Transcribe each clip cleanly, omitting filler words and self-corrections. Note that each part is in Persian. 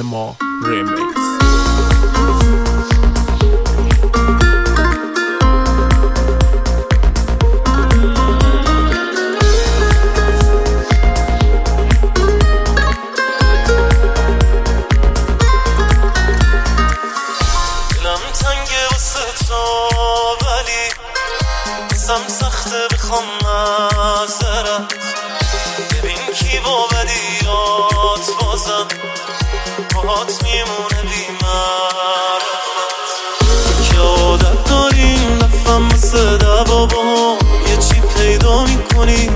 ما ریمیکس. سخته بخوام معذرت، ببین کی با بدیات بازم باهات میمونه بی معرفت. تو که عادت داریم نفهم مثل دوا با یه چی پیدا میکنی،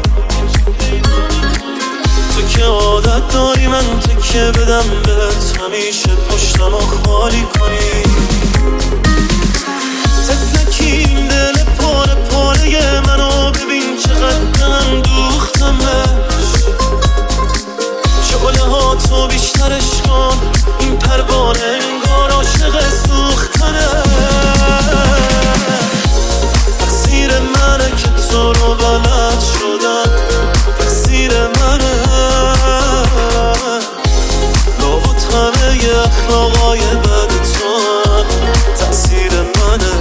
تو که عادت داری من تکه بدم بهت همیشه پشتم و خالی کنی. تفلکیم دل پاره پاره منو ببین چقدر دوختمش، شعله ها تو بیشترش کن این پروانه انگار عاشق سوختنه. تقصیر منه که تو رو بلد شدم، تقصیر منه لابد همه ی اخلاقای بد تو تقصیر منه.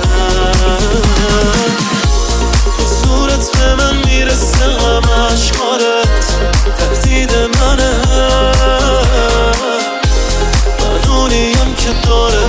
تو صورت به من میرسه غم اشکارت تهدید منه، من اونیم که داره